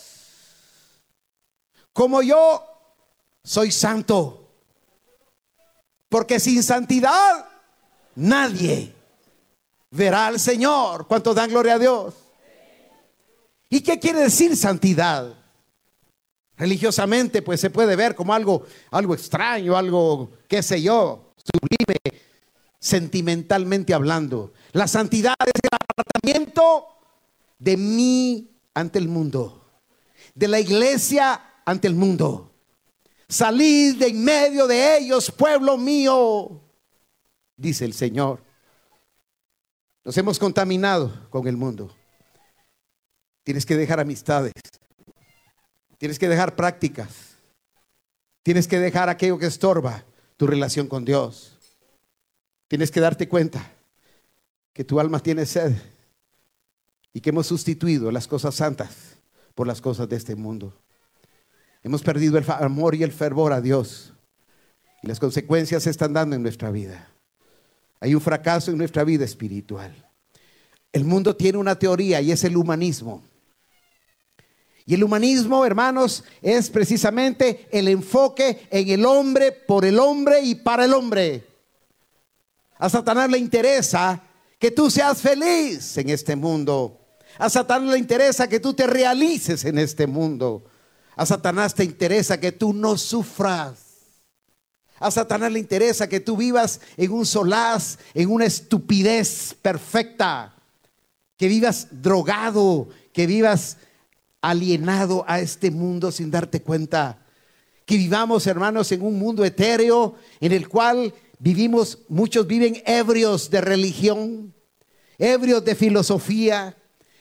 como yo soy santo. Porque sin santidad nadie verá al Señor. ¿Cuántos dan gloria a Dios? ¿Y qué quiere decir santidad? Religiosamente pues se puede ver como algo, algo extraño, algo, qué sé yo, sublime, sentimentalmente hablando. La santidad es el apartamiento de mí ante el mundo, de la iglesia ante el mundo. Salid de en medio de ellos, pueblo mío, dice el Señor. Nos hemos contaminado con el mundo. Tienes que dejar amistades. Tienes que dejar prácticas. Tienes que dejar aquello que estorba tu relación con Dios. Tienes que darte cuenta que tu alma tiene sed y que hemos sustituido las cosas santas por las cosas de este mundo. Hemos perdido el amor y el fervor a Dios y las consecuencias se están dando en nuestra vida. Hay un fracaso en nuestra vida espiritual. El mundo tiene una teoría y es el humanismo. Y el humanismo, hermanos, es precisamente el enfoque en el hombre, por el hombre y para el hombre. A Satanás le interesa que tú seas feliz en este mundo. A Satanás le interesa que tú te realices en este mundo. A Satanás te interesa que tú no sufras. A Satanás le interesa que tú vivas en un solaz, en una estupidez perfecta. Que vivas drogado, que vivas alienado a este mundo sin darte cuenta. Que vivamos, hermanos, en un mundo etéreo en el cual vivimos, muchos viven ebrios de religión, ebrios de filosofía,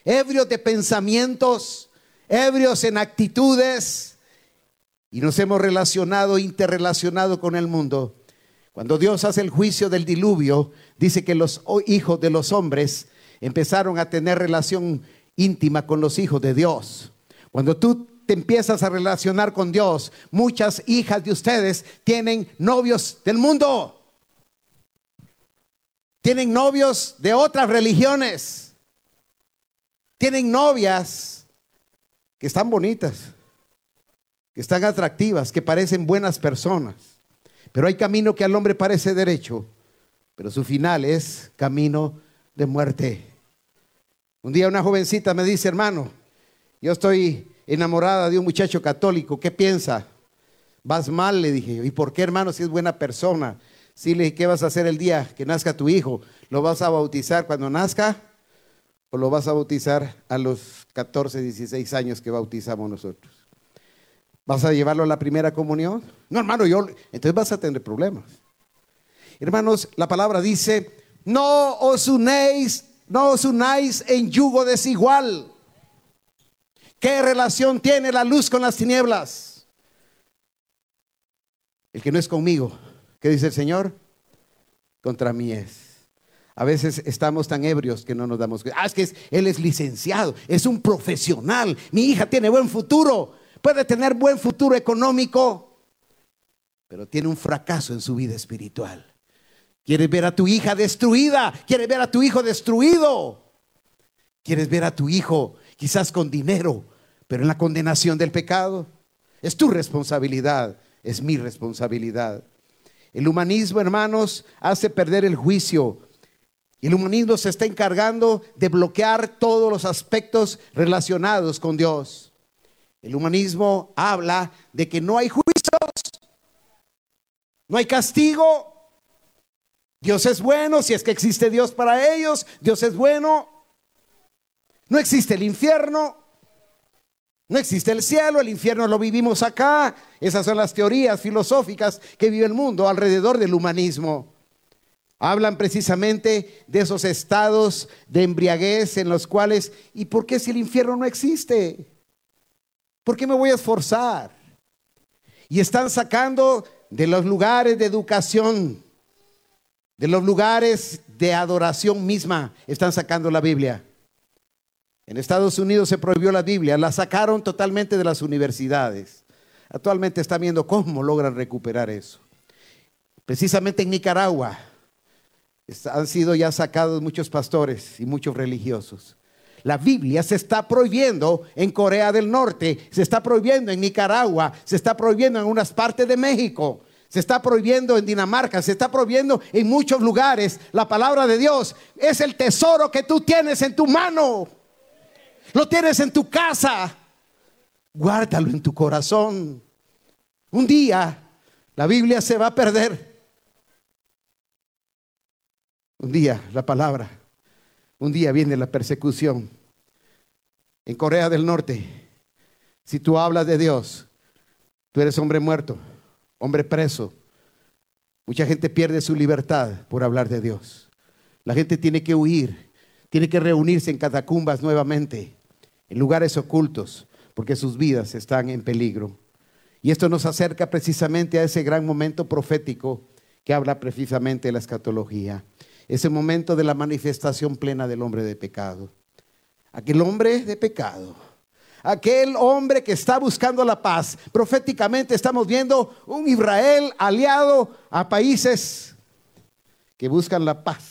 ebrios de pensamientos, ebrios en actitudes, y nos hemos relacionado, interrelacionado con el mundo. Cuando Dios hace el juicio del diluvio, dice que los hijos de los hombres empezaron a tener relación íntima con los hijos de Dios. Cuando tú te empiezas a relacionar con Dios, muchas hijas de ustedes tienen novios del mundo, tienen novios de otras religiones, tienen novias que están bonitas, que están atractivas, que parecen buenas personas. Pero hay camino que al hombre parece derecho, pero su final es camino de muerte. Un día una jovencita me dice: hermano, yo estoy enamorada de un muchacho católico, ¿qué piensa? Vas mal, le dije yo. ¿Y por qué, hermano, si es buena persona? Sí, le dije: ¿qué vas a hacer el día que nazca tu hijo? ¿Lo vas a bautizar cuando nazca? ¿O lo vas a bautizar a los catorce, dieciséis años que bautizamos nosotros? ¿Vas a llevarlo a la primera comunión? No, hermano, yo, entonces vas a tener problemas. Hermanos, la palabra dice: no os unéis, no os unáis en yugo desigual. ¿Qué relación tiene la luz con las tinieblas? El que no es conmigo, ¿qué dice el Señor? Contra mí es. A veces estamos tan ebrios que no nos damos cuenta. Ah, es que es, él es licenciado, es un profesional. Mi hija tiene buen futuro. Puede tener buen futuro económico, pero tiene un fracaso en su vida espiritual. ¿Quieres ver a tu hija destruida? ¿Quieres ver a tu hijo destruido? ¿Quieres ver a tu hijo quizás con dinero, pero en la condenación del pecado? Es tu responsabilidad, es mi responsabilidad. El humanismo, hermanos, hace perder el juicio. El humanismo se está encargando de bloquear todos los aspectos relacionados con Dios. El humanismo habla de que no hay juicios, no hay castigo. Dios es bueno, si es que existe Dios para ellos, Dios es bueno. No existe el infierno, no existe el cielo, el infierno lo vivimos acá. Esas son las teorías filosóficas que vive el mundo alrededor del humanismo. Hablan precisamente de esos estados de embriaguez en los cuales, ¿y por qué si el infierno no existe? ¿Por qué me voy a esforzar? Y están sacando de los lugares de educación, de los lugares de adoración misma, están sacando la Biblia. En Estados Unidos se prohibió la Biblia, la sacaron totalmente de las universidades. Actualmente están viendo cómo logran recuperar eso. Precisamente en Nicaragua han sido ya sacados muchos pastores y muchos religiosos. La Biblia se está prohibiendo en Corea del Norte, se está prohibiendo en Nicaragua, se está prohibiendo en unas partes de México, se está prohibiendo en Dinamarca, se está prohibiendo en muchos lugares. La palabra de Dios es el tesoro que tú tienes en tu mano, lo tienes en tu casa, guárdalo en tu corazón. Un día la Biblia se va a perder. Un día la palabra, un día viene la persecución. En Corea del Norte, si tú hablas de Dios, tú eres hombre muerto, hombre preso. Mucha gente pierde su libertad por hablar de Dios. La gente tiene que huir, tiene que reunirse en catacumbas nuevamente, en lugares ocultos, porque sus vidas están en peligro. Y esto nos acerca precisamente a ese gran momento profético que habla precisamente de la escatología. Ese momento de la manifestación plena del hombre de pecado. Aquel hombre de pecado, aquel hombre que está buscando la paz. Proféticamente estamos viendo un Israel aliado a países que buscan la paz.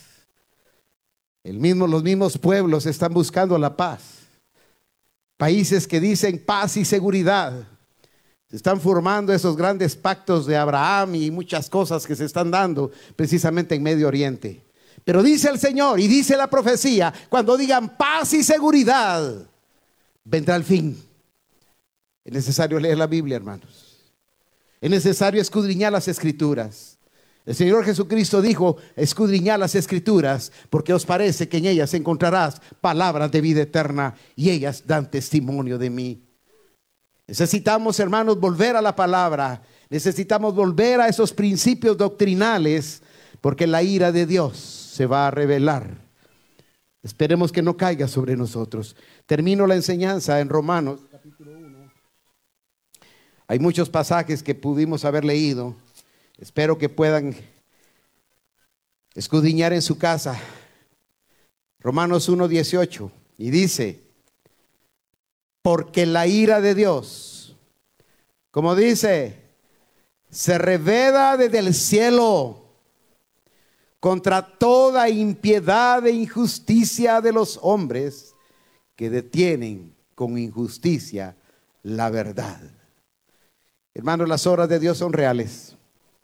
El mismo, los mismos pueblos están buscando la paz. Países que dicen paz y seguridad. Se están formando esos grandes pactos de Abraham y muchas cosas que se están dando precisamente en Medio Oriente. Pero dice el Señor y dice la profecía, cuando digan paz y seguridad, vendrá el fin. Es necesario leer la Biblia, hermanos. Es necesario escudriñar las Escrituras. El Señor Jesucristo dijo: escudriñad las Escrituras, porque os parece que en ellas encontrarás palabras de vida eterna, y ellas dan testimonio de mí. Necesitamos, hermanos, volver a la palabra. Necesitamos volver a esos principios doctrinales, porque la ira de Dios se va a revelar. Esperemos que no caiga sobre nosotros. Termino la enseñanza en Romanos, capítulo uno. Hay muchos pasajes que pudimos haber leído. Espero que puedan escudriñar en su casa. Romanos uno dieciocho. Y dice: porque la ira de Dios, como dice, se revela desde el cielo contra toda impiedad e injusticia de los hombres que detienen con injusticia la verdad. Hermanos, las obras de Dios son reales.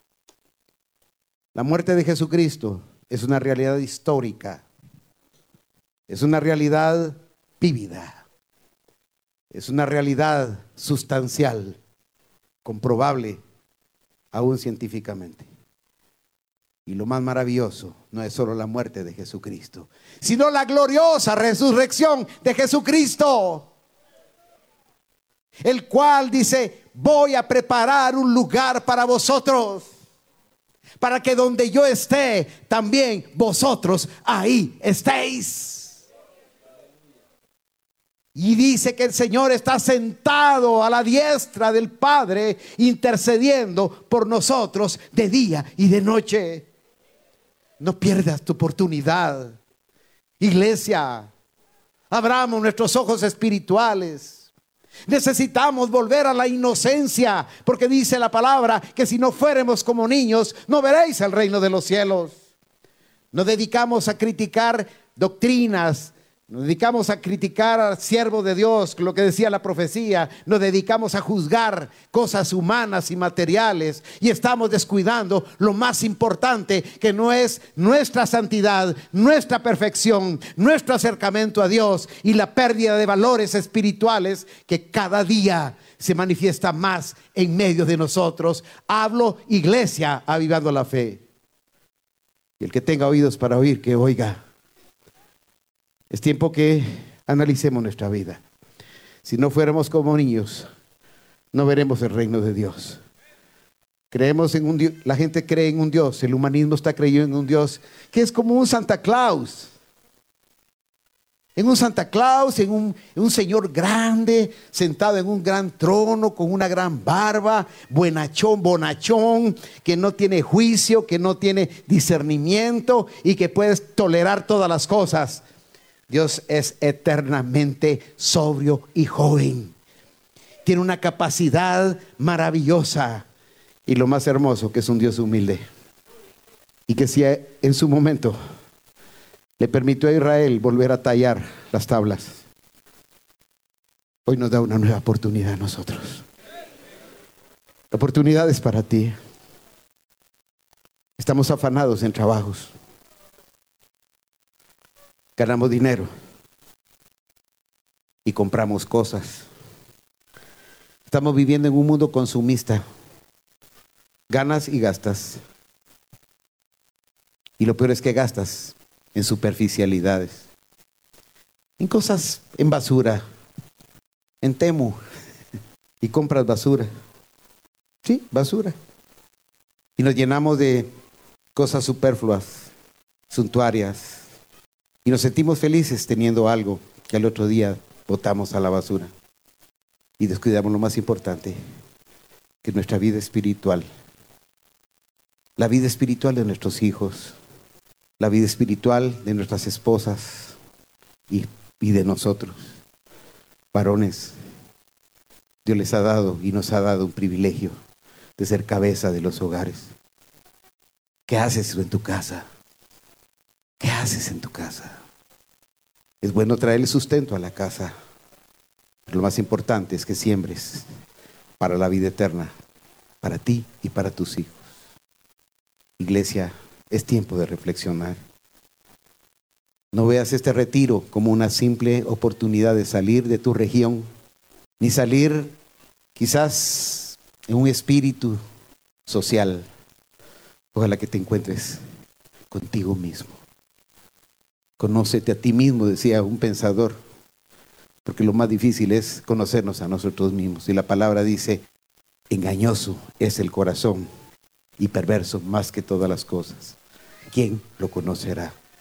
La muerte de Jesucristo es una realidad histórica. Es una realidad vívida. Es una realidad sustancial, comprobable aún científicamente. Y lo más maravilloso no es solo la muerte de Jesucristo, sino la gloriosa resurrección de Jesucristo, el cual dice: voy a preparar un lugar para vosotros, para que donde yo esté, también vosotros ahí estéis. Y dice que el Señor está sentado a la diestra del Padre, intercediendo por nosotros de día y de noche. No pierdas tu oportunidad, iglesia. Abramos nuestros ojos espirituales. Necesitamos volver a la inocencia, porque dice la palabra que si no fuéramos como niños, no veréis el reino de los cielos. Nos dedicamos a criticar doctrinas. Nos dedicamos a criticar al siervo de Dios, lo que decía la profecía. Nos dedicamos a juzgar cosas humanas y materiales, y estamos descuidando lo más importante, que no es nuestra santidad, nuestra perfección, nuestro acercamiento a Dios y la pérdida de valores espirituales que cada día se manifiesta más en medio de nosotros. Hablo, iglesia, avivando la fe. Y el que tenga oídos para oír, que oiga. Es tiempo que analicemos nuestra vida. Si no fuéramos como niños, no veremos el reino de Dios. Creemos en un Dios, la gente cree en un Dios, el humanismo está creyendo en un Dios que es como un Santa Claus. En un Santa Claus, en un, en un señor grande, sentado en un gran trono, con una gran barba, buenachón, bonachón, que no tiene juicio, que no tiene discernimiento y que puede tolerar todas las cosas. Dios es eternamente sobrio y joven. Tiene una capacidad maravillosa. Y lo más hermoso, que es un Dios humilde. Y que si en su momento le permitió a Israel volver a tallar las tablas, hoy nos da una nueva oportunidad a nosotros. La oportunidad es para ti. Estamos afanados en trabajos. Ganamos dinero y compramos cosas. Estamos viviendo en un mundo consumista. Ganas y gastas. Y lo peor es que gastas en superficialidades, en cosas, en basura, en Temu, y compras basura. Sí, basura. Y nos llenamos de cosas superfluas, suntuarias. Y nos sentimos felices teniendo algo que al otro día botamos a la basura. Y descuidamos lo más importante, que es nuestra vida espiritual. La vida espiritual de nuestros hijos. La vida espiritual de nuestras esposas y, y de nosotros. Varones, Dios les ha dado y nos ha dado un privilegio de ser cabeza de los hogares. ¿Qué haces en tu casa? ¿Qué haces en tu casa? Es bueno traerle sustento a la casa, pero lo más importante es que siembres para la vida eterna, para ti y para tus hijos. Iglesia, es tiempo de reflexionar. No veas este retiro como una simple oportunidad de salir de tu región, ni salir quizás en un espíritu social. Ojalá que te encuentres contigo mismo. Conócete a ti mismo, decía un pensador, porque lo más difícil es conocernos a nosotros mismos. Y la palabra dice: engañoso es el corazón y perverso más que todas las cosas. ¿Quién lo conocerá?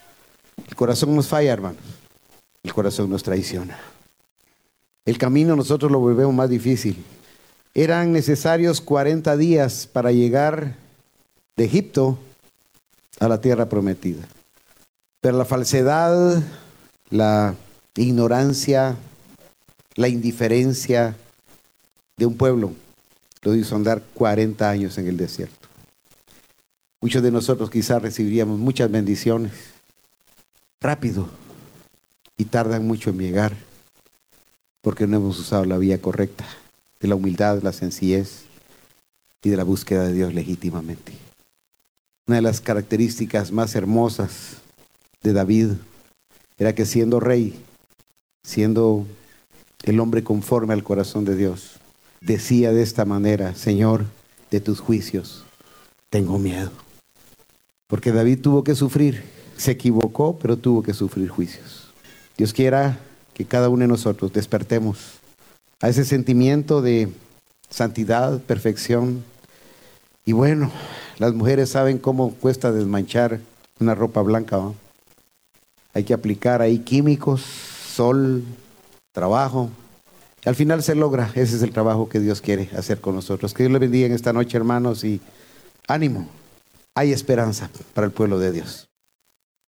El corazón nos falla, hermanos. El corazón nos traiciona. El camino nosotros lo volvemos más difícil. Eran necesarios cuarenta días para llegar de Egipto a la tierra prometida. Pero la falsedad, la ignorancia, la indiferencia de un pueblo lo hizo andar cuarenta años en el desierto. Muchos de nosotros quizás recibiríamos muchas bendiciones rápido y tardan mucho en llegar porque no hemos usado la vía correcta de la humildad, la sencillez y de la búsqueda de Dios legítimamente. Una de las características más hermosas de David era que siendo rey, siendo el hombre conforme al corazón de Dios, decía de esta manera: Señor, de tus juicios tengo miedo. Porque David tuvo que sufrir, se equivocó, pero tuvo que sufrir juicios. Dios quiera que cada uno de nosotros despertemos a ese sentimiento de santidad, perfección. Y bueno, las mujeres saben cómo cuesta desmanchar una ropa blanca, ¿no? Hay que aplicar ahí químicos, sol, trabajo. Al final se logra. Ese es el trabajo que Dios quiere hacer con nosotros. Que Dios le bendiga en esta noche, hermanos, y ánimo. Hay esperanza para el pueblo de Dios.